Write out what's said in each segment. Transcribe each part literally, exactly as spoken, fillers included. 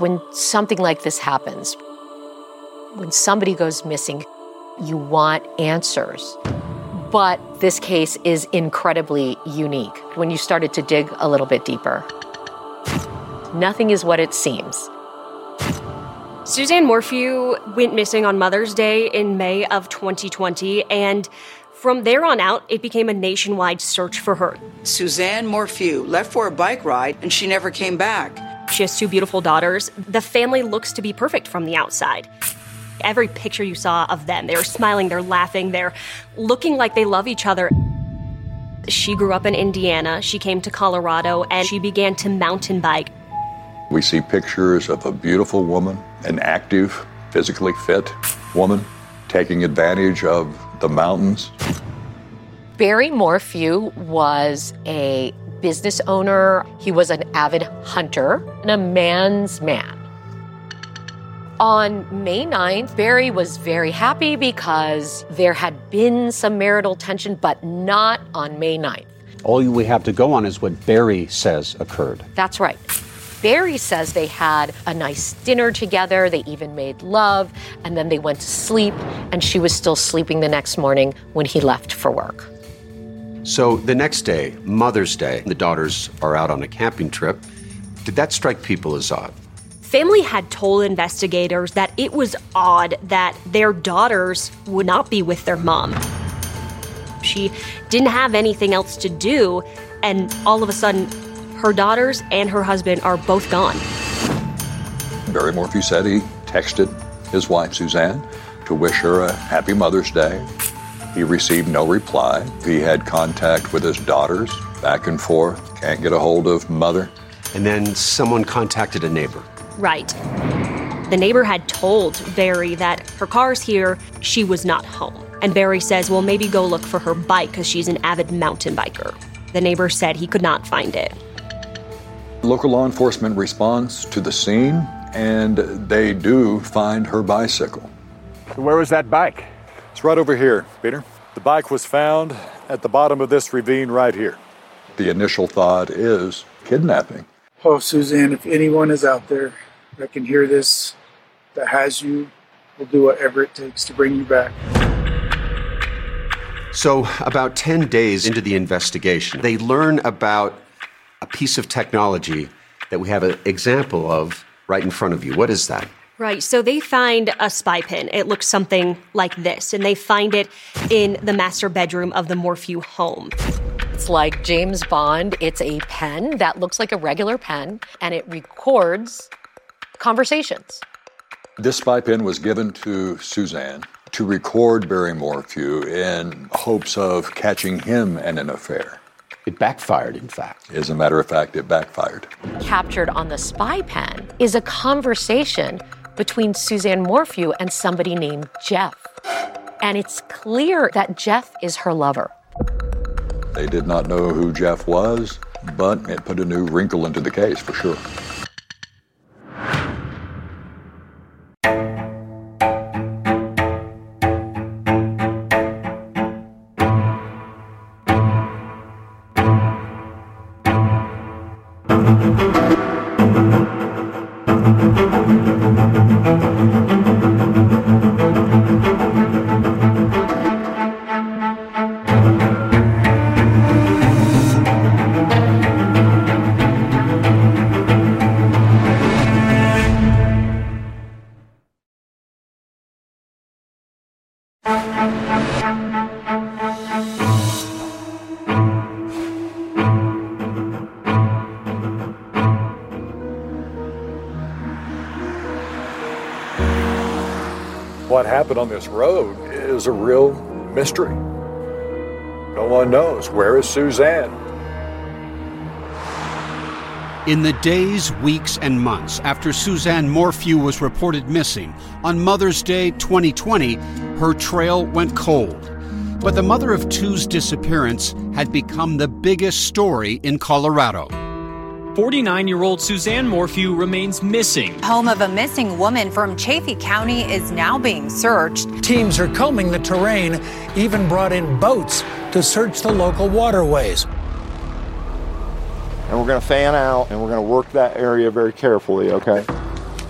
When something like this happens, when somebody goes missing, you want answers. But this case is incredibly unique when you started to dig a little bit deeper. Nothing is what it seems. Suzanne Morphew went missing on Mother's Day in May of twenty twenty, and from there on out, it became a nationwide search for her. Suzanne Morphew left for a bike ride, and she never came back. She has two beautiful daughters. The family looks to be perfect from the outside. Every picture you saw of them, they're smiling, they're laughing, they're looking like they love each other. She grew up in Indiana. She came to Colorado, and she began to mountain bike. We see pictures of a beautiful woman, an active, physically fit woman, taking advantage of the mountains. Barry Morphew was a business owner. He was an avid hunter and a man's man. On May ninth, Barry was very happy because there had been some marital tension, but not on May ninth. All we have to go on is what Barry says occurred. That's right. Barry says they had a nice dinner together, they even made love, and then they went to sleep, and she was still sleeping the next morning when he left for work. So the next day, Mother's Day, the daughters are out on a camping trip. Did that strike people as odd? Family had told investigators that it was odd that their daughters would not be with their mom. She didn't have anything else to do, and all of a sudden, her daughters and her husband are both gone. Barry Morphew said he texted his wife, Suzanne, to wish her a happy Mother's Day. He received no reply. He had contact with his daughters, back and forth, can't get a hold of Mother. And then someone contacted a neighbor. Right. The neighbor had told Barry that her car's here, she was not home. And Barry says, well, maybe go look for her bike because she's an avid mountain biker. The neighbor said he could not find it. Local law enforcement responds to the scene, and they do find her bicycle. Where was that bike? It's right over here, Peter. The bike was found at the bottom of this ravine right here. The initial thought is kidnapping. Oh, Suzanne, if anyone is out there that can hear this, that has you, we'll do whatever it takes to bring you back. So about ten days into the investigation, they learn about a piece of technology that we have an example of right in front of you. What is that? Right, so they find a spy pen. It looks something like this, and they find it in the master bedroom of the Morphew home. It's like James Bond. It's a pen that looks like a regular pen, and it records conversations. This spy pen was given to Suzanne to record Barry Morphew in hopes of catching him in an affair. It backfired, in fact. As a matter of fact, it backfired. Captured on the spy pen is a conversation between Suzanne Morphew and somebody named Jeff. And it's clear that Jeff is her lover. They did not know who Jeff was, but it put a new wrinkle into the case for sure. What happened on this road is a real mystery. No one knows. Where is Suzanne? In the days, weeks, and months after Suzanne Morphew was reported missing, on Mother's Day twenty twenty, her trail went cold. But the mother of two's disappearance had become the biggest story in Colorado. forty-nine-year-old Suzanne Morphew remains missing. Home of a missing woman from Chaffee County is now being searched. Teams are combing the terrain, even brought in boats to search the local waterways. And we're going to fan out and we're going to work that area very carefully, okay?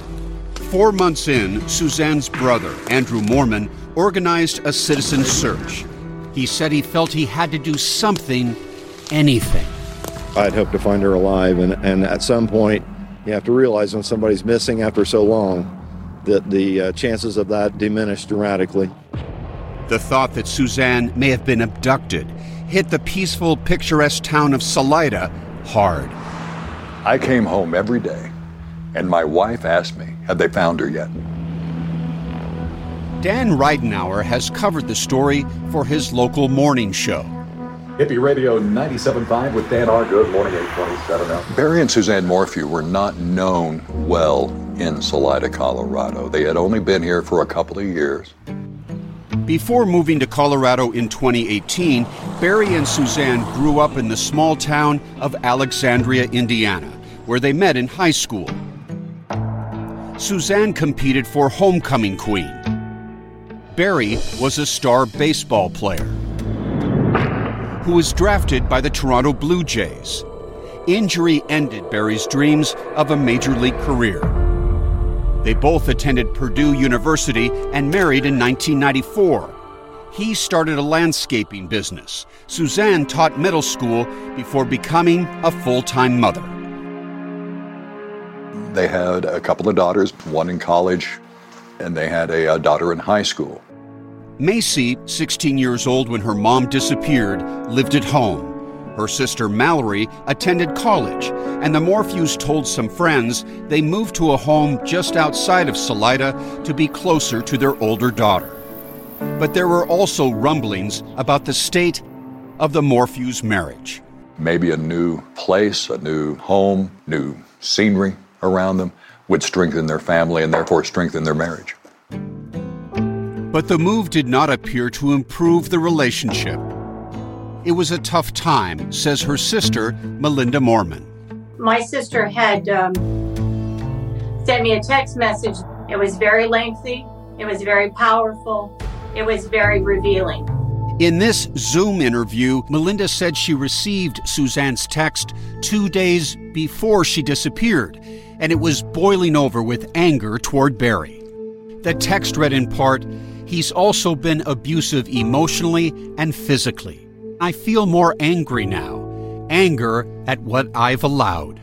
Four months in, Suzanne's brother, Andrew Mormon, organized a citizen search. He said he felt he had to do something, anything. I'd hoped to find her alive, and, and at some point, you have to realize when somebody's missing after so long that the uh, chances of that diminish dramatically. The thought that Suzanne may have been abducted hit the peaceful, picturesque town of Salida hard. I came home every day, and my wife asked me, had they found her yet? Dan Ridenour has covered the story for his local morning show. Hippie Radio ninety-seven point five with Dan R. Good morning, eight twenty-seven now. Barry and Suzanne Morphew were not known well in Salida, Colorado. They had only been here for a couple of years. Before moving to Colorado in twenty eighteen, Barry and Suzanne grew up in the small town of Alexandria, Indiana, where they met in high school. Suzanne competed for Homecoming Queen. Barry was a star baseball player who was drafted by the Toronto Blue Jays. Injury ended Barry's dreams of a major league career. They both attended Purdue University and married in nineteen ninety-four. He started a landscaping business. Suzanne taught middle school before becoming a full-time mother. They had a couple of daughters, one in college, and they had a, a daughter in high school. Macy, sixteen years old when her mom disappeared, lived at home. Her sister Mallory attended college, and the Morphews told some friends they moved to a home just outside of Salida to be closer to their older daughter. But there were also rumblings about the state of the Morphews' marriage. Maybe a new place, a new home, new scenery around them would strengthen their family and therefore strengthen their marriage. But the move did not appear to improve the relationship. It was a tough time, says her sister, Melinda Mormon. My sister had um, sent me a text message. It was very lengthy. It was very powerful. It was very revealing. In this Zoom interview, Melinda said she received Suzanne's text two days before she disappeared, and it was boiling over with anger toward Barry. The text read in part, "He's also been abusive emotionally and physically. I feel more angry now, anger at what I've allowed."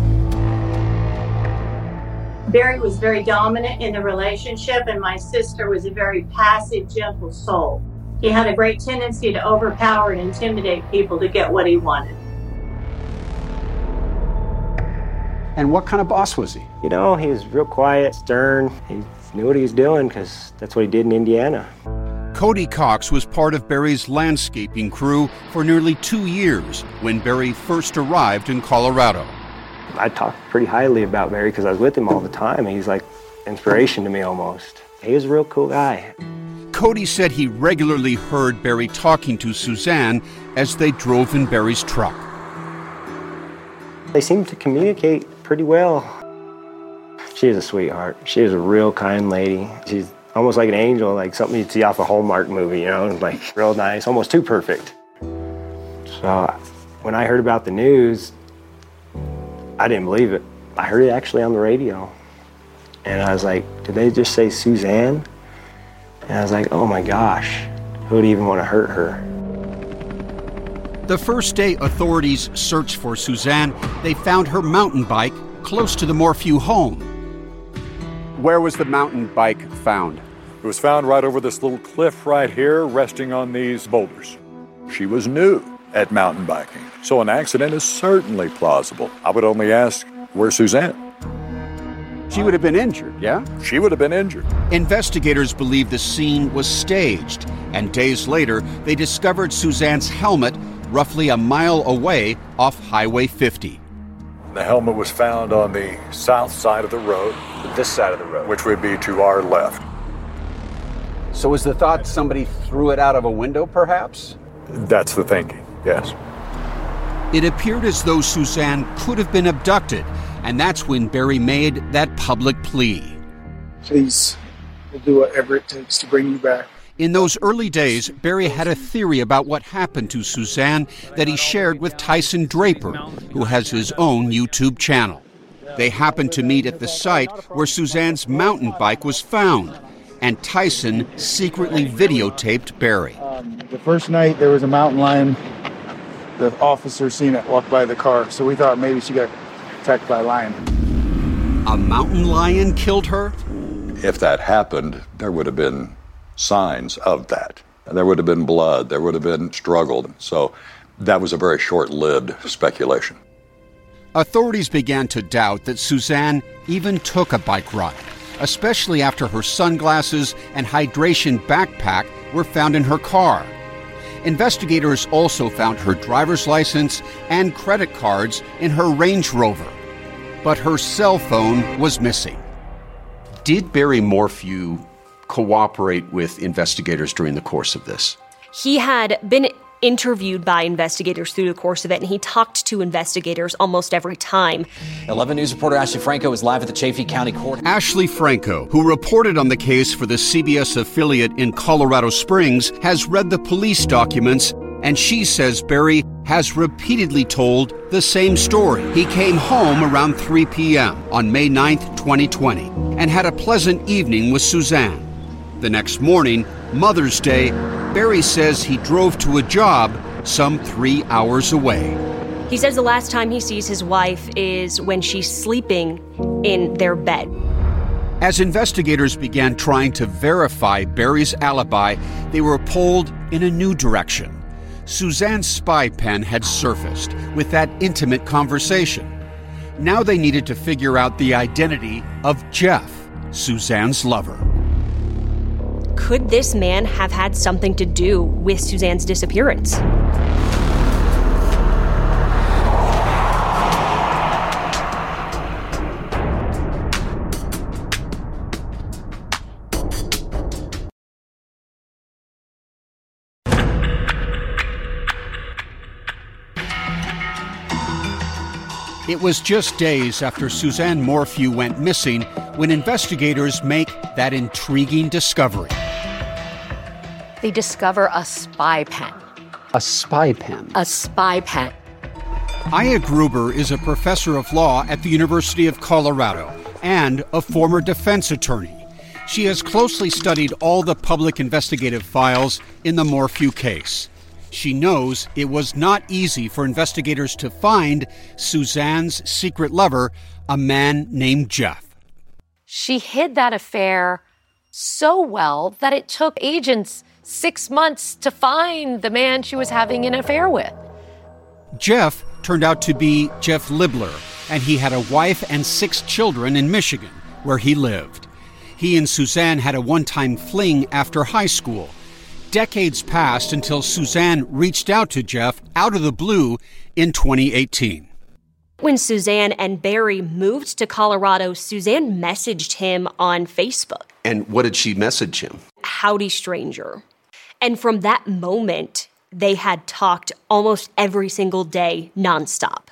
Barry was very dominant in the relationship, and my sister was a very passive, gentle soul. He had a great tendency to overpower and intimidate people to get what he wanted. And what kind of boss was he? You know, he was real quiet, stern. He knew what he was doing because that's what he did in Indiana. Cody Cox was part of Barry's landscaping crew for nearly two years when Barry first arrived in Colorado. I talked pretty highly about Barry because I was with him all the time. He's like inspiration to me almost. He was a real cool guy. Cody said he regularly heard Barry talking to Suzanne as they drove in Barry's truck. They seemed to communicate pretty well. She is a sweetheart. She is a real kind lady. She's almost like an angel, like something you'd see off a Hallmark movie, you know, like real nice, almost too perfect. So when I heard about the news, I didn't believe it. I heard it actually on the radio. And I was like, did they just say Suzanne? And I was like, oh my gosh, who would even want to hurt her? The first day authorities searched for Suzanne, they found her mountain bike close to the Morphew home. Where was the mountain bike found? It was found right over this little cliff right here, resting on these boulders. She was new at mountain biking, so an accident is certainly plausible. I would only ask, where's Suzanne? She would have been injured, yeah? She would have been injured. Investigators believe the scene was staged, and days later, they discovered Suzanne's helmet roughly a mile away off Highway fifty. The helmet was found on the south side of the road. This side of the road. Which would be to our left. So was the thought somebody threw it out of a window, perhaps? That's the thinking, yes. It appeared as though Suzanne could have been abducted, and that's when Barry made that public plea. Please, we'll do whatever it takes to bring you back. In those early days, Barry had a theory about what happened to Suzanne that he shared with Tyson Draper, who has his own YouTube channel. They happened to meet at the site where Suzanne's mountain bike was found, and Tyson secretly videotaped Barry. Um, the first night there was a mountain lion. The officer seen it walk by the car, so we thought maybe she got attacked by a lion. A mountain lion killed her? If that happened, there would have been signs of that. There would have been blood, there would have been struggle. So that was a very short-lived speculation. Authorities began to doubt that Suzanne even took a bike ride, especially after her sunglasses and hydration backpack were found in her car. Investigators also found her driver's license and credit cards in her Range Rover, but her cell phone was missing. Did Barry Morphew cooperate with investigators during the course of this? He had been interviewed by investigators through the course of it, and he talked to investigators almost every time. eleven News reporter Ashley Franco is live at the Chaffee County Court. Ashley Franco, who reported on the case for the C B S affiliate in Colorado Springs, has read the police documents, and she says Barry has repeatedly told the same story. He came home around three p.m. on May ninth, twenty twenty, and had a pleasant evening with Suzanne. The next morning, Mother's Day, Barry says he drove to a job some three hours away. He says the last time he sees his wife is when she's sleeping in their bed. As investigators began trying to verify Barry's alibi, they were pulled in a new direction. Suzanne's spy pen had surfaced with that intimate conversation. Now they needed to figure out the identity of Jeff, Suzanne's lover. Could this man have had something to do with Suzanne's disappearance? It was just days after Suzanne Morphew went missing when investigators make that intriguing discovery. They discover a spy pen. A spy pen? A spy pen. Aya Gruber is a professor of law at the University of Colorado and a former defense attorney. She has closely studied all the public investigative files in the Morphew case. She knows it was not easy for investigators to find Suzanne's secret lover, a man named Jeff. She hid that affair so well that it took agents six months to find the man she was having an affair with. Jeff turned out to be Jeff Libler, and he had a wife and six children in Michigan, where he lived. He and Suzanne had a one-time fling after high school. Decades passed until Suzanne reached out to Jeff out of the blue in twenty eighteen. When Suzanne and Barry moved to Colorado, Suzanne messaged him on Facebook. And what did she message him? Howdy, stranger. And from that moment, they had talked almost every single day, nonstop.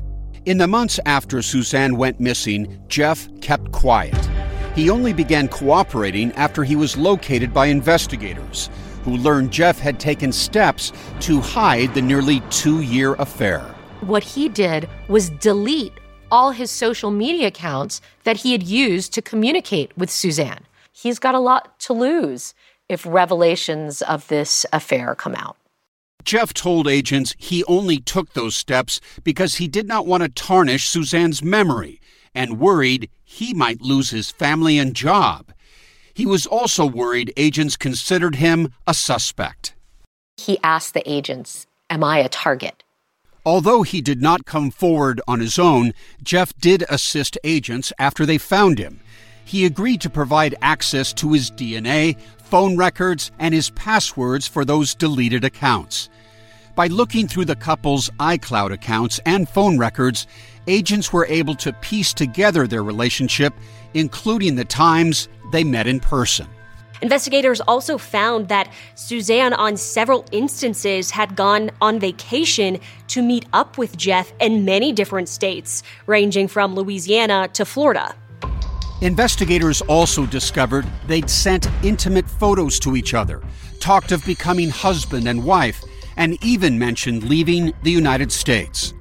In the months after Suzanne went missing, Jeff kept quiet. He only began cooperating after he was located by investigators, who learned Jeff had taken steps to hide the nearly two-year affair. What he did was delete all his social media accounts that he had used to communicate with Suzanne. He's got a lot to lose if revelations of this affair come out. Jeff told agents he only took those steps because he did not want to tarnish Suzanne's memory and worried he might lose his family and job. He was also worried agents considered him a suspect. He asked the agents, "Am I a target?" Although he did not come forward on his own, Jeff did assist agents after they found him. He agreed to provide access to his D N A, phone records, and his passwords for those deleted accounts. By looking through the couple's iCloud accounts and phone records, agents were able to piece together their relationship, including the times they met in person. Investigators also found that Suzanne, on several instances, had gone on vacation to meet up with Jeff in many different states, ranging from Louisiana to Florida. Investigators also discovered they'd sent intimate photos to each other, talked of becoming husband and wife, and even mentioned leaving the United States.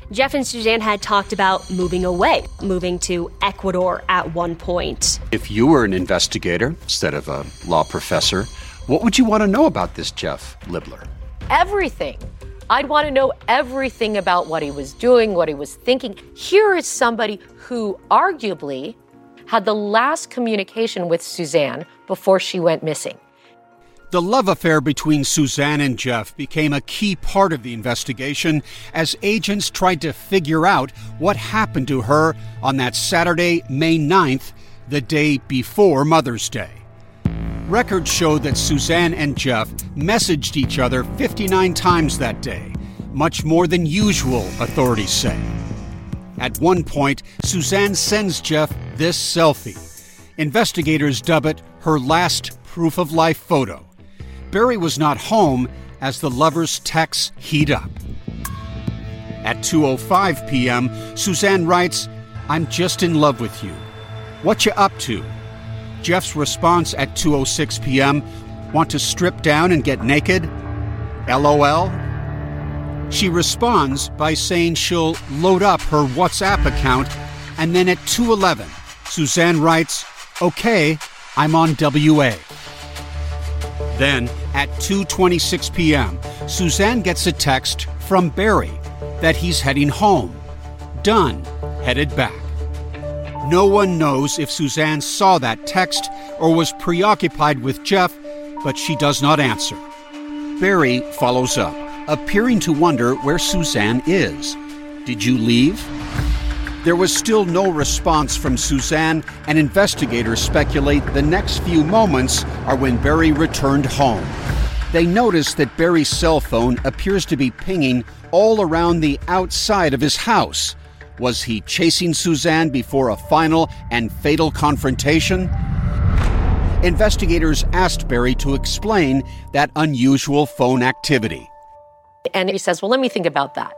Jeff and Suzanne had talked about moving away, moving to Ecuador at one point. If you were an investigator instead of a law professor, what would you want to know about this Jeff Libler? Everything. I'd want to know everything about what he was doing, what he was thinking. Here is somebody who arguably had the last communication with Suzanne before she went missing. The love affair between Suzanne and Jeff became a key part of the investigation as agents tried to figure out what happened to her on that Saturday, May ninth, the day before Mother's Day. Records show that Suzanne and Jeff messaged each other fifty-nine times that day, much more than usual, authorities say. At one point, Suzanne sends Jeff this selfie. Investigators dub it her last proof of life photo. Barry was not home as the lovers' texts heat up. At two oh five p.m., Suzanne writes, "I'm just in love with you. What you up to?" Jeff's response at two oh six p.m., "Want to strip down and get naked? LOL." She responds by saying she'll load up her WhatsApp account, and then at two eleven, Suzanne writes, "Okay, I'm on W A." Then, at two twenty-six p.m., Suzanne gets a text from Barry that he's heading home. Done. Headed back. No one knows if Suzanne saw that text or was preoccupied with Jeff, but she does not answer. Barry follows up, appearing to wonder where Suzanne is. "Did you leave?" There was still no response from Suzanne, and investigators speculate the next few moments are when Barry returned home. They notice that Barry's cell phone appears to be pinging all around the outside of his house. Was he chasing Suzanne before a final and fatal confrontation? Investigators asked Barry to explain that unusual phone activity. And he says, well, let me think about that.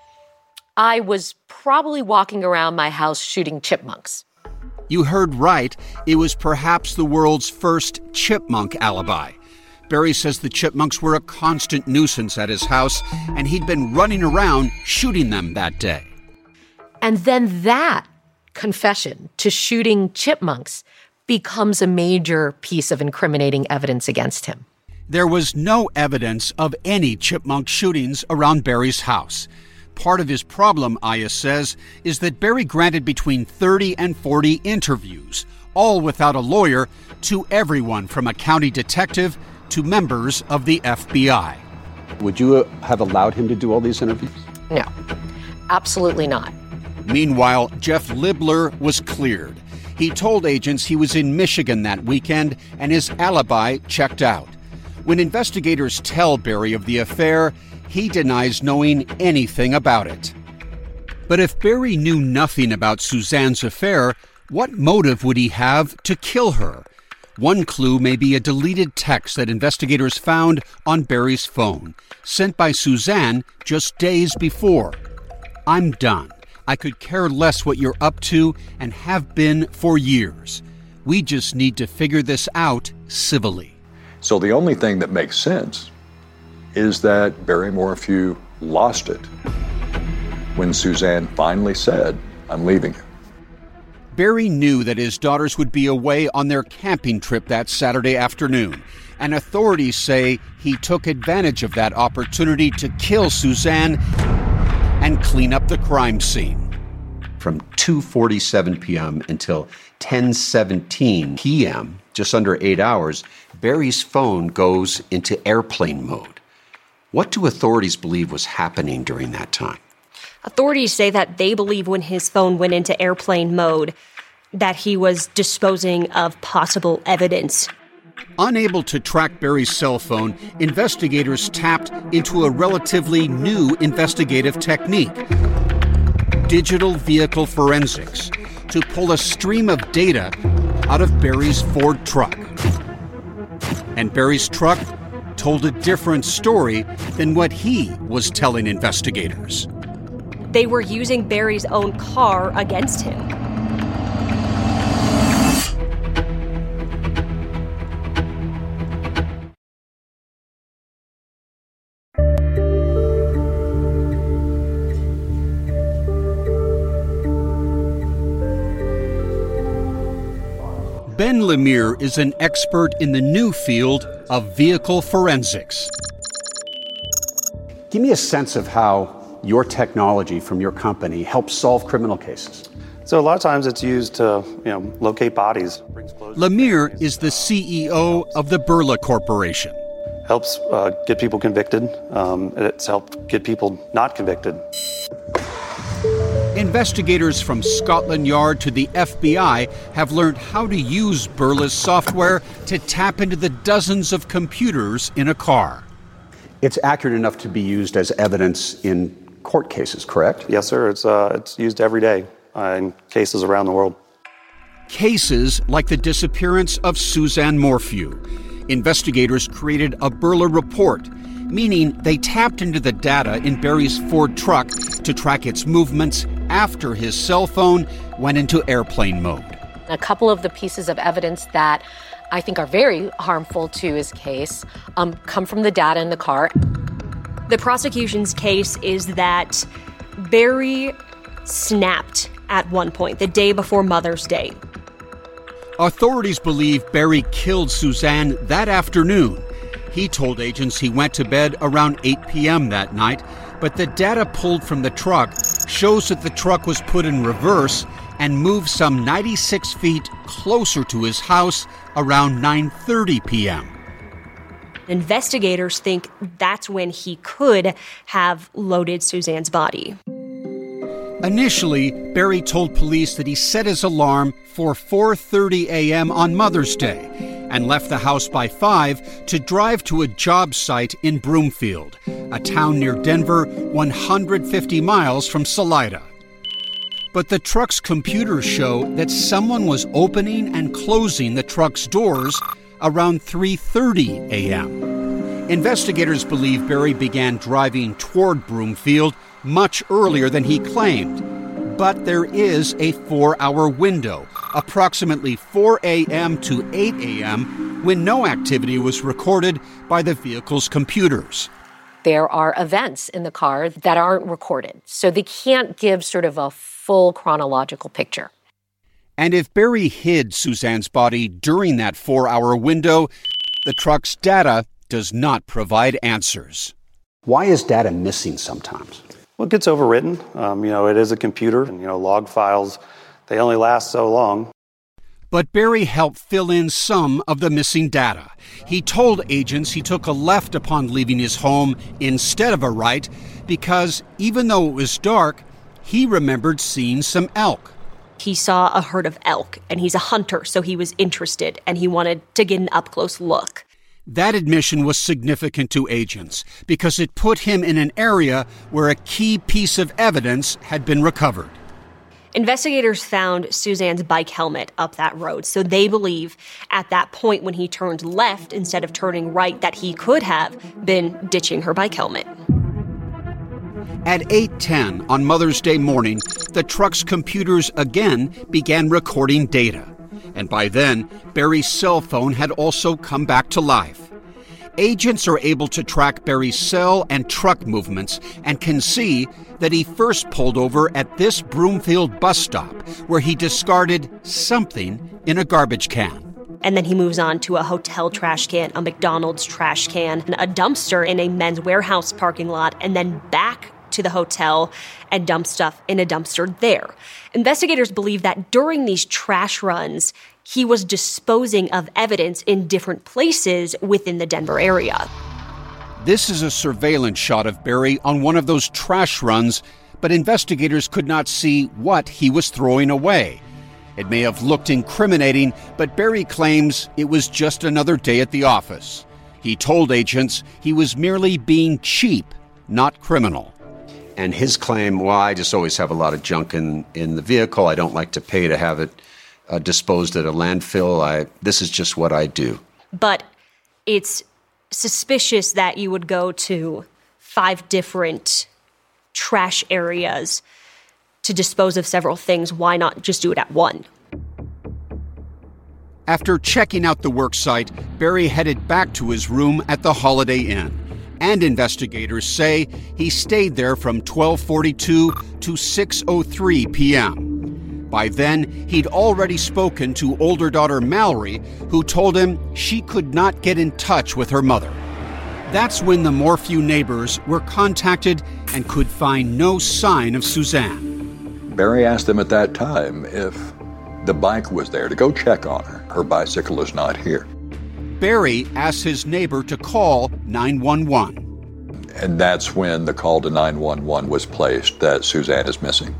I was probably walking around my house shooting chipmunks. You heard right. It was perhaps the world's first chipmunk alibi. Barry says the chipmunks were a constant nuisance at his house, and he'd been running around shooting them that day. And then that confession to shooting chipmunks becomes a major piece of incriminating evidence against him. There was no evidence of any chipmunk shootings around Barry's house. Part of his problem, Aya says, is that Barry granted between thirty and forty interviews, all without a lawyer, to everyone from a county detective to members of the F B I. Would you have allowed him to do all these interviews? No, absolutely not. Meanwhile, Jeff Libler was cleared. He told agents he was in Michigan that weekend and his alibi checked out. When investigators tell Barry of the affair, he denies knowing anything about it. But if Barry knew nothing about Suzanne's affair, what motive would he have to kill her? One clue may be a deleted text that investigators found on Barry's phone, sent by Suzanne just days before. "I'm done. I could care less what you're up to and have been for years. We just need to figure this out civilly." So the only thing that makes sense is that Barry Morphew lost it when Suzanne finally said, "I'm leaving you." Barry knew that his daughters would be away on their camping trip that Saturday afternoon, and authorities say he took advantage of that opportunity to kill Suzanne and clean up the crime scene. From two forty-seven p.m. until ten seventeen p.m., just under eight hours, Barry's phone goes into airplane mode. What do authorities believe was happening during that time? Authorities say that they believe when his phone went into airplane mode that he was disposing of possible evidence. Unable to track Barry's cell phone, investigators tapped into a relatively new investigative technique, digital vehicle forensics, to pull a stream of data out of Barry's Ford truck. And Barry's truck told a different story than what he was telling investigators. They were using Barry's own car against him. Ben Lemire is an expert in the new field of vehicle forensics. Give me a sense of how your technology from your company helps solve criminal cases. So a lot of times it's used to, you know, locate bodies. Lemire is the C E O of the Birla Corporation. Helps uh, get people convicted. Um, it's helped get people not convicted. Investigators from Scotland Yard to the F B I have learned how to use Birla's software to tap into the dozens of computers in a car. It's accurate enough to be used as evidence in court cases, correct? Yes, sir. It's uh, it's used every day uh, in cases around the world. Cases like the disappearance of Suzanne Morphew. Investigators created a Birla report, meaning they tapped into the data in Barry's Ford truck to track its movements after his cell phone went into airplane mode. A couple of the pieces of evidence that I think are very harmful to his case um, come from the data in the car. The prosecution's case is that Barry snapped at one point, the day before Mother's Day. Authorities believe Barry killed Suzanne that afternoon. He told agents he went to bed around eight p.m. that night, but the data pulled from the truck shows that the truck was put in reverse and moved some ninety-six feet closer to his house around nine thirty p.m. Investigators think that's when he could have loaded Suzanne's body. Initially, Barry told police that he set his alarm for four thirty a.m. on Mother's Day and left the house by five to drive to a job site in Broomfield, a town near Denver, one hundred fifty miles from Salida. But the truck's computers show that someone was opening and closing the truck's doors around three thirty a.m. Investigators believe Barry began driving toward Broomfield much earlier than he claimed. But there is a four-hour window, approximately four a.m. to eight a.m., when no activity was recorded by the vehicle's computers. There are events in the car that aren't recorded, so they can't give sort of a full chronological picture. And if Barry hid Suzanne's body during that four-hour window, the truck's data does not provide answers. Why is data missing sometimes? Well, it gets overwritten. Um, you know, it is a computer, and, you know, log files, they only last so long. But Barry helped fill in some of the missing data. He told agents he took a left upon leaving his home instead of a right because even though it was dark, he remembered seeing some elk. He saw a herd of elk, and he's a hunter, so he was interested, and he wanted to get an up-close look. That admission was significant to agents because it put him in an area where a key piece of evidence had been recovered. Investigators found Suzanne's bike helmet up that road, so they believe at that point when he turned left instead of turning right that he could have been ditching her bike helmet. At eight ten on Mother's Day morning, the truck's computers again began recording data. And by then, Barry's cell phone had also come back to life. Agents are able to track Barry's cell and truck movements and can see that he first pulled over at this Broomfield bus stop where he discarded something in a garbage can. And then he moves on to a hotel trash can, a McDonald's trash can, a dumpster in a Men's Warehouse parking lot, and then back to the hotel and dump stuff in a dumpster there. Investigators believe that during these trash runs, he was disposing of evidence in different places within the Denver area. This is a surveillance shot of Barry on one of those trash runs, but investigators could not see what he was throwing away. It may have looked incriminating, but Barry claims it was just another day at the office. He told agents he was merely being cheap, not criminal. And his claim, well, I just always have a lot of junk in, in the vehicle. I don't like to pay to have it uh, disposed at a landfill. I, this is just what I do. But it's suspicious that you would go to five different trash areas to dispose of several things. Why not just do it at one? After checking out the work site, Barry headed back to his room at the Holiday Inn. And investigators say he stayed there from twelve forty-two to six oh three p.m. By then, he'd already spoken to older daughter Mallory, who told him she could not get in touch with her mother. That's when the Morphew neighbors were contacted and could find no sign of Suzanne. Barry asked them at that time if the bike was there to go check on her. Her bicycle is not here. Barry asked his neighbor to call nine one one. And that's when the call to nine one one was placed that Suzanne is missing.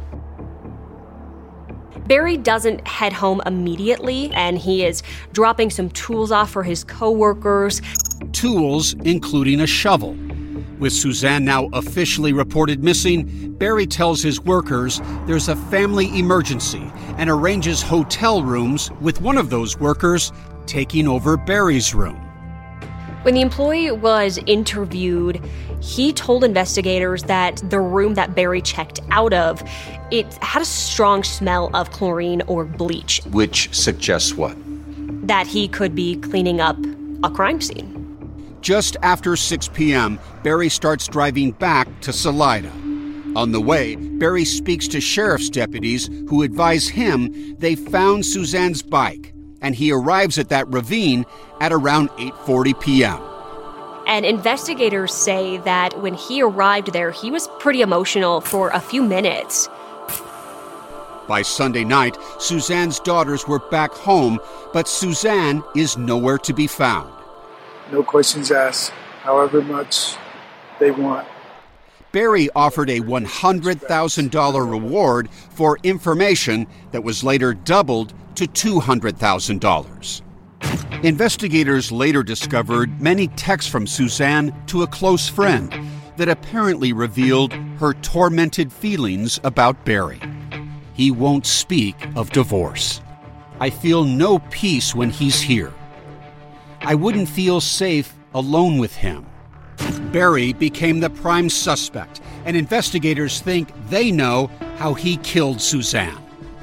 Barry doesn't head home immediately, and he is dropping some tools off for his coworkers. Tools including a shovel. With Suzanne now officially reported missing, Barry tells his workers there's a family emergency and arranges hotel rooms with one of those workers taking over Barry's room. When the employee was interviewed, he told investigators that the room that Barry checked out of, it had a strong smell of chlorine or bleach. Which suggests what? That he could be cleaning up a crime scene. Just after six p.m., Barry starts driving back to Salida. On the way, Barry speaks to sheriff's deputies who advise him they found Suzanne's bike, and he arrives at that ravine at around eight forty p.m. And investigators say that when he arrived there, he was pretty emotional for a few minutes. By Sunday night, Suzanne's daughters were back home, but Suzanne is nowhere to be found. No questions asked, however much they want. Barry offered a one hundred thousand dollars reward for information that was later doubled to two hundred thousand dollars. Investigators later discovered many texts from Suzanne to a close friend that apparently revealed her tormented feelings about Barry. He won't speak of divorce. I feel no peace when he's here. I wouldn't feel safe alone with him. Barry became the prime suspect, and investigators think they know how he killed Suzanne.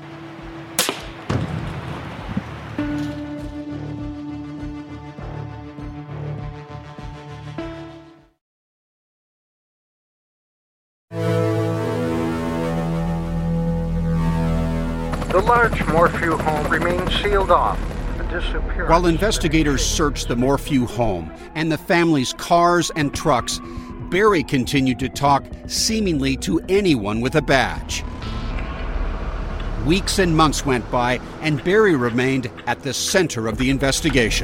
The large Morphew home remains sealed off. While investigators searched the Morphew home and the family's cars and trucks, Barry continued to talk seemingly to anyone with a badge. Weeks and months went by, and Barry remained at the center of the investigation.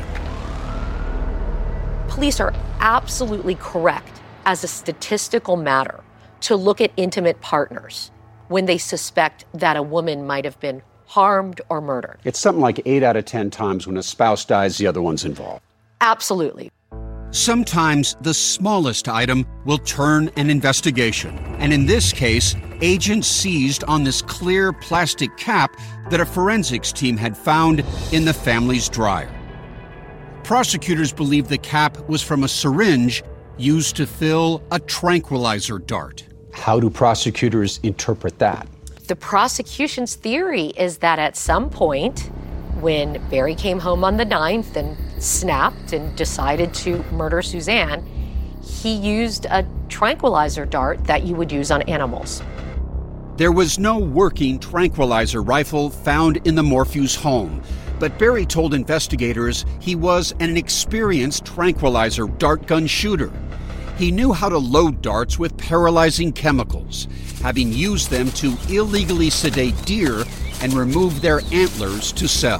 Police are absolutely correct, as a statistical matter, to look at intimate partners when they suspect that a woman might have been harmed or murdered. It's something like eight out of ten times when a spouse dies, the other one's involved. Absolutely. Sometimes the smallest item will turn an investigation. And in this case, agents seized on this clear plastic cap that a forensics team had found in the family's dryer. Prosecutors believe the cap was from a syringe used to fill a tranquilizer dart. How do prosecutors interpret that? The prosecution's theory is that at some point, when Barry came home on the ninth and snapped and decided to murder Suzanne, he used a tranquilizer dart that you would use on animals. There was no working tranquilizer rifle found in the Morphew's home, but Barry told investigators he was an experienced tranquilizer dart gun shooter. He knew how to load darts with paralyzing chemicals, having used them to illegally sedate deer and remove their antlers to sell.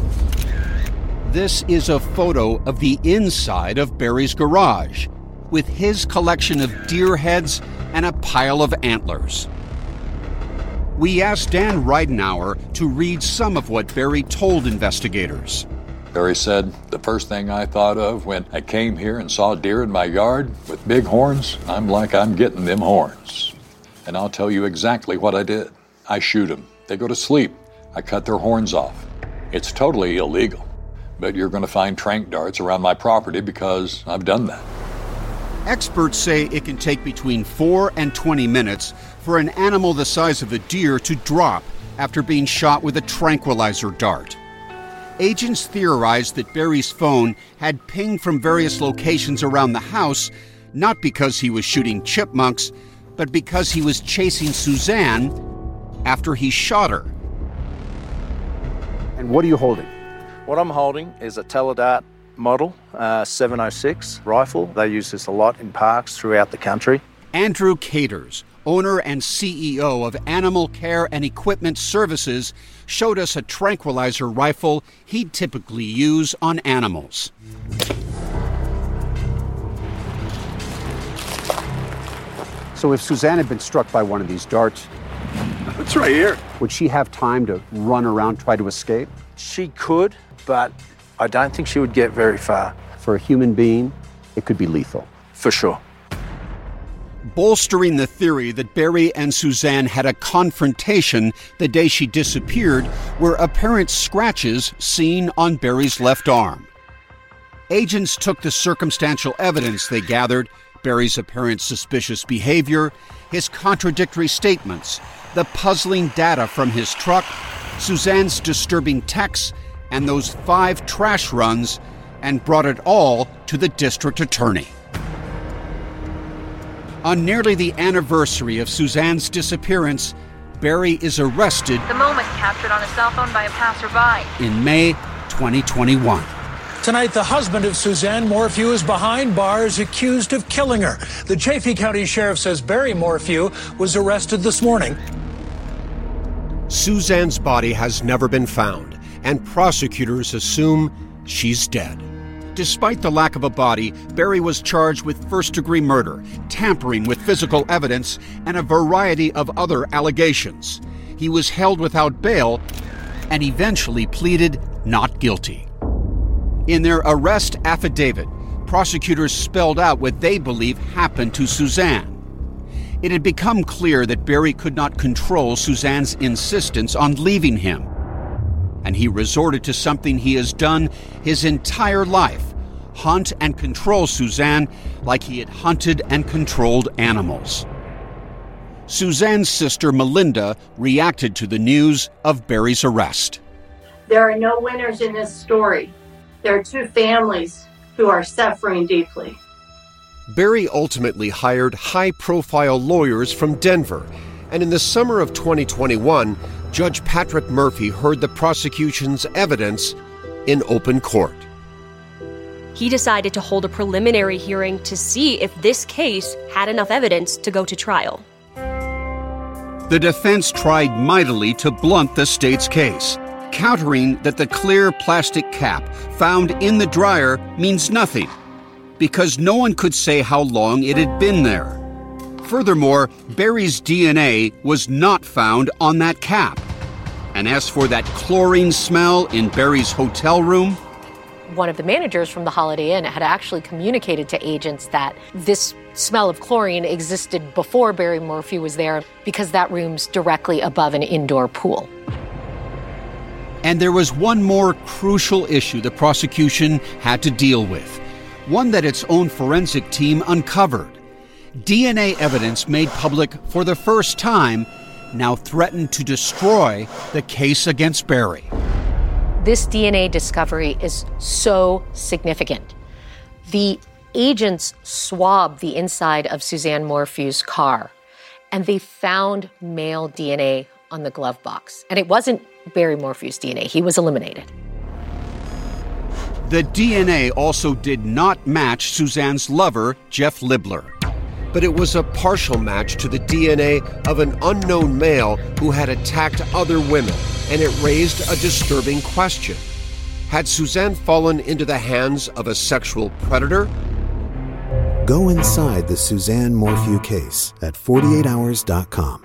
This is a photo of the inside of Barry's garage, with his collection of deer heads and a pile of antlers. We asked Dan Ridenour to read some of what Barry told investigators. Barry said, the first thing I thought of when I came here and saw deer in my yard with big horns, I'm like, I'm getting them horns. And I'll tell you exactly what I did. I shoot them. They go to sleep. I cut their horns off. It's totally illegal. But you're going to find tranq darts around my property because I've done that. Experts say it can take between four and twenty minutes for an animal the size of a deer to drop after being shot with a tranquilizer dart. Agents theorized that Barry's phone had pinged from various locations around the house, not because he was shooting chipmunks, but because he was chasing Suzanne after he shot her. And what are you holding? What I'm holding is a Teledart model uh, seven oh six rifle. They use this a lot in parks throughout the country. Andrew Caters, owner and C E O of Animal Care and Equipment Services, showed us a tranquilizer rifle he'd typically use on animals. So if Suzanne had been struck by one of these darts, It's right here. would she have time to run around, try to escape? She could, but I don't think she would get very far. For a human being, it could be lethal. For sure. Bolstering the theory that Barry and Suzanne had a confrontation the day she disappeared were apparent scratches seen on Barry's left arm. Agents took the circumstantial evidence they gathered, Barry's apparent suspicious behavior, his contradictory statements, the puzzling data from his truck, Suzanne's disturbing texts, and those five trash runs, and brought it all to the district attorney. On nearly the anniversary of Suzanne's disappearance, Barry is arrested The moment captured on a cell phone by a passerby. in May twenty twenty-one. Tonight, the husband of Suzanne Morphew is behind bars, accused of killing her. The Chaffee County Sheriff says Barry Morphew was arrested this morning. Suzanne's body has never been found, and prosecutors assume she's dead. Despite the lack of a body, Barry was charged with first-degree murder, tampering with physical evidence, and a variety of other allegations. He was held without bail and eventually pleaded not guilty. In their arrest affidavit, prosecutors spelled out what they believe happened to Suzanne. It had become clear that Barry could not control Suzanne's insistence on leaving him, and he resorted to something he has done his entire life: hunt and control Suzanne like he had hunted and controlled animals. Suzanne's sister Melinda reacted to the news of Barry's arrest. There are no winners in this story. There are two families who are suffering deeply. Barry ultimately hired high-profile lawyers from Denver, and in the summer of twenty twenty-one, Judge Patrick Murphy heard the prosecution's evidence in open court. He decided to hold a preliminary hearing to see if this case had enough evidence to go to trial. The defense tried mightily to blunt the state's case, countering that the clear plastic cap found in the dryer means nothing, because no one could say how long it had been there. Furthermore, Barry's D N A was not found on that cap. And as for that chlorine smell in Barry's hotel room, One of the managers from the Holiday Inn had actually communicated to agents that this smell of chlorine existed before Barry Morphew was there because that room's directly above an indoor pool. And there was one more crucial issue the prosecution had to deal with, one that its own forensic team uncovered. D N A evidence made public for the first time now threatened to destroy the case against Barry. This D N A discovery is so significant. The agents swabbed the inside of Suzanne Morphew's car, and they found male D N A on the glove box. And it wasn't Barry Morphew's D N A. He was eliminated. The D N A also did not match Suzanne's lover, Jeff Libler. But it was a partial match to the D N A of an unknown male who had attacked other women, and it raised a disturbing question. Had Suzanne fallen into the hands of a sexual predator? Go inside the Suzanne Morphew case at forty-eight hours dot com.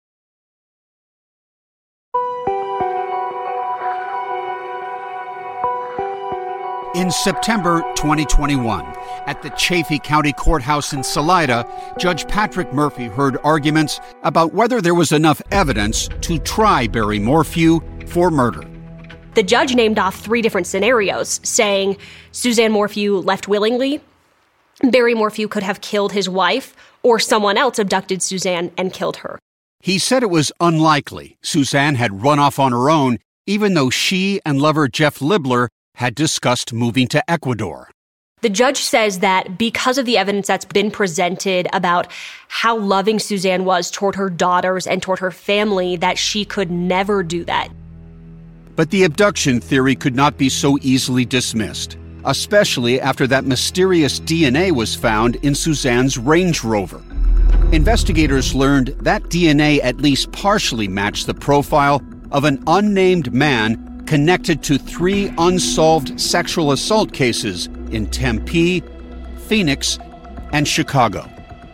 In September twenty twenty-one, at the Chaffee County Courthouse in Salida, Judge Patrick Murphy heard arguments about whether there was enough evidence to try Barry Morphew for murder. The judge named off three different scenarios, saying Suzanne Morphew left willingly, Barry Morphew could have killed his wife, or someone else abducted Suzanne and killed her. He said it was unlikely Suzanne had run off on her own, even though she and lover Jeff Libler had discussed moving to Ecuador. The judge says that because of the evidence that's been presented about how loving Suzanne was toward her daughters and toward her family, that she could never do that. But the abduction theory could not be so easily dismissed, especially after that mysterious D N A was found in Suzanne's Range Rover. Investigators learned that D N A at least partially matched the profile of an unnamed man connected to three unsolved sexual assault cases in Tempe, Phoenix, and Chicago.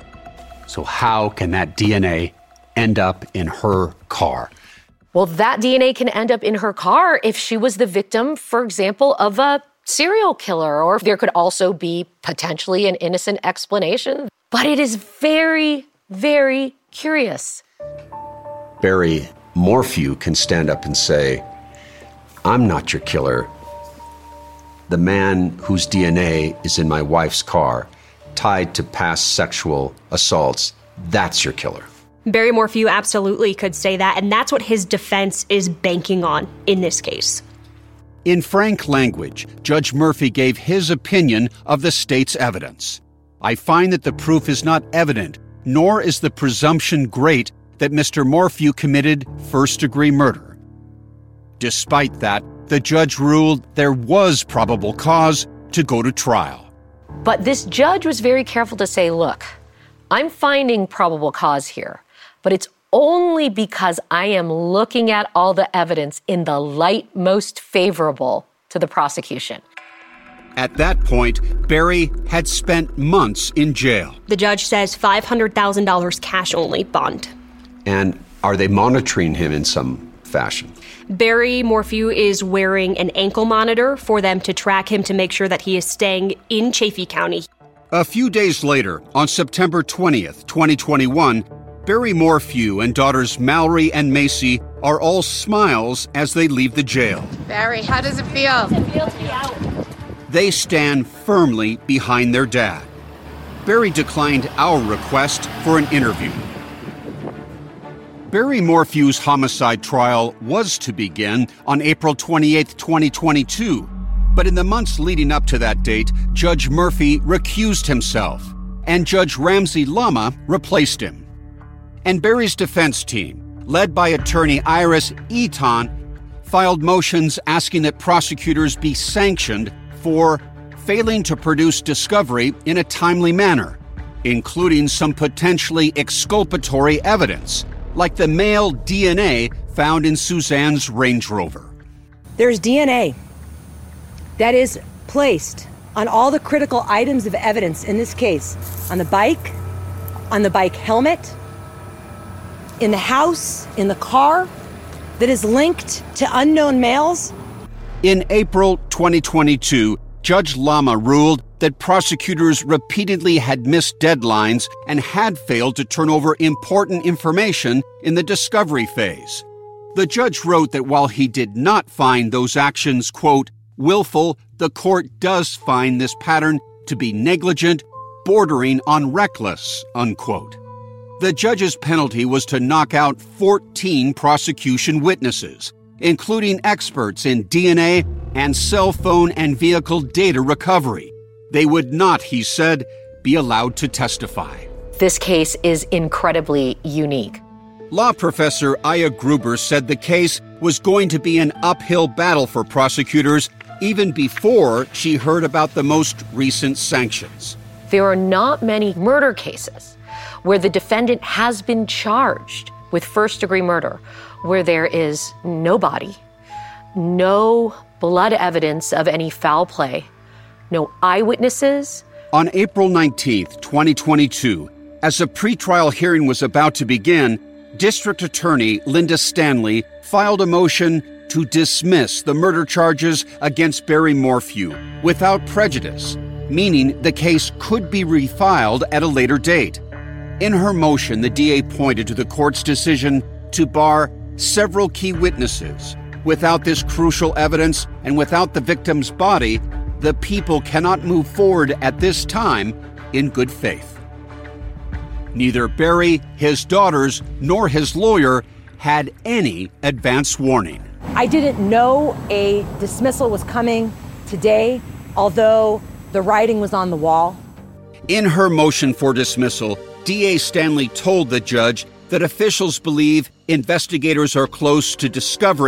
So how can that D N A end up in her car? Well, that D N A can end up in her car if she was the victim, for example, of a serial killer, or there could also be potentially an innocent explanation. But it is very, very curious. Barry Morphew can stand up and say, I'm not your killer. The man whose D N A is in my wife's car, tied to past sexual assaults, that's your killer. Barry Morphew absolutely could say that, and that's what his defense is banking on in this case. In frank language, Judge Murphy gave his opinion of the state's evidence. I find that the proof is not evident, nor is the presumption great that Mister Morphew committed first-degree murder. Despite that, the judge ruled there was probable cause to go to trial. But this judge was very careful to say, look, I'm finding probable cause here, but it's only because I am looking at all the evidence in the light most favorable to the prosecution. At that point, Barry had spent months in jail. The judge says five hundred thousand dollars cash only bond. And are they monitoring him in some fashion? Barry Morphew is wearing an ankle monitor for them to track him to make sure that he is staying in Chaffee County. A few days later, on September twentieth, twenty twenty-one, Barry Morphew and daughters Mallory and Macy are all smiles as they leave the jail. Barry, how does it feel? How does it feel to be out? They stand firmly behind their dad. Barry declined our request for an interview. Barry Morphew's homicide trial was to begin on April twenty-eighth, twenty twenty-two, but in the months leading up to that date, Judge Murphy recused himself, and Judge Ramsey Lama replaced him. And Barry's defense team, led by attorney Iris Eaton, filed motions asking that prosecutors be sanctioned for failing to produce discovery in a timely manner, including some potentially exculpatory evidence, like the male D N A found in Suzanne's Range Rover. There's D N A that is placed on all the critical items of evidence in this case, on the bike, on the bike helmet, in the house, in the car, that is linked to unknown males. In April twenty twenty-two, Judge Lama ruled that prosecutors repeatedly had missed deadlines and had failed to turn over important information in the discovery phase. The judge wrote that while he did not find those actions, quote, willful, the court does find this pattern to be negligent, bordering on reckless, unquote. The judge's penalty was to knock out fourteen prosecution witnesses, including experts in D N A and cell phone and vehicle data recovery. They would not, he said, be allowed to testify. This case is incredibly unique. Law professor Aya Gruber said the case was going to be an uphill battle for prosecutors even before she heard about the most recent sanctions. There are not many murder cases where the defendant has been charged with first-degree murder, where there is no body, no blood evidence of any foul play, no eyewitnesses. On April nineteenth, twenty twenty-two, as a pretrial hearing was about to begin, District Attorney Linda Stanley filed a motion to dismiss the murder charges against Barry Morphew without prejudice, meaning the case could be refiled at a later date. In her motion, the D A pointed to the court's decision to bar several key witnesses. Without this crucial evidence and without the victim's body, the people cannot move forward at this time in good faith. Neither Barry, his daughters, nor his lawyer had any advance warning. I didn't know a dismissal was coming today, although the writing was on the wall. In her motion for dismissal, D A Stanley told the judge that officials believe investigators are close to discovering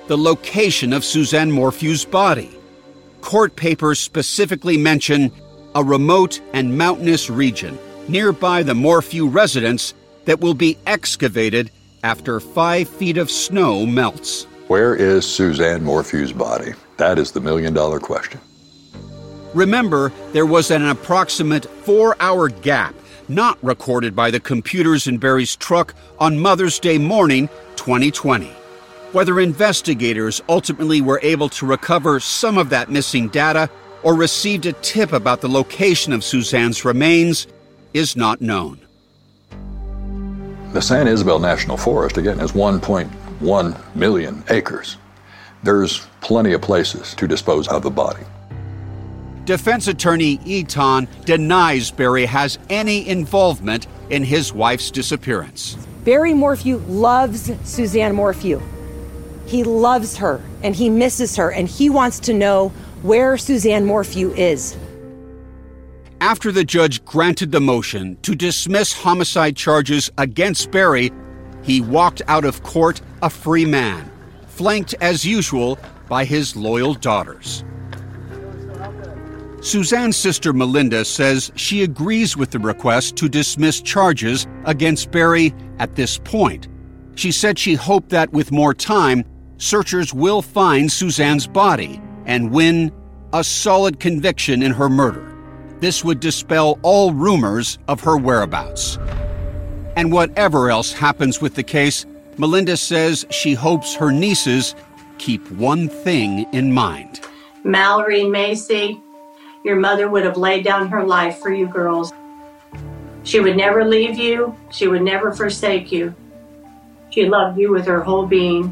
the location of Suzanne Morphew's body. Court papers specifically mention a remote and mountainous region nearby the Morphew residence that will be excavated after five feet of snow melts. Where is Suzanne Morphew's body? That is the million-dollar question. Remember, there was an approximate four-hour gap not recorded by the computers in Barry's truck on Mother's Day morning, twenty twenty. Whether investigators ultimately were able to recover some of that missing data or received a tip about the location of Suzanne's remains is not known. The San Isabel National Forest, again, is one point one million acres. There's plenty of places to dispose of the body. Defense attorney Eaton denies Barry has any involvement in his wife's disappearance. Barry Morphew loves Suzanne Morphew. He loves her, and he misses her, and he wants to know where Suzanne Morphew is. After the judge granted the motion to dismiss homicide charges against Barry, he walked out of court a free man, flanked as usual by his loyal daughters. Suzanne's sister Melinda says she agrees with the request to dismiss charges against Barry at this point. She said she hoped that with more time, searchers will find Suzanne's body and win a solid conviction in her murder. This would dispel all rumors of her whereabouts. And whatever else happens with the case, Melinda says she hopes her nieces keep one thing in mind. Mallory and Macy, your mother would have laid down her life for you girls. She would never leave you. She would never forsake you. She loved you with her whole being.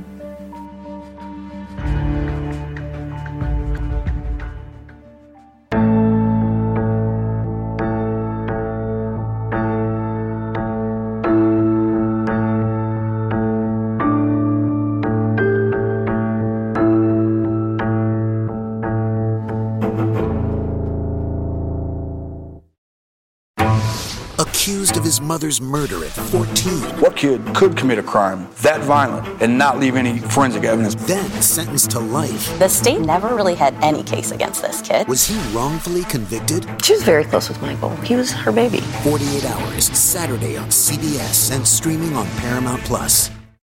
Accused of his mother's murder at fourteen. What kid could commit a crime that violent and not leave any forensic evidence? Then sentenced to life. The state never really had any case against this kid. Was he wrongfully convicted? She was very close with Michael. He was her baby. forty-eight hours, Saturday on C B S and streaming on Paramount Plus.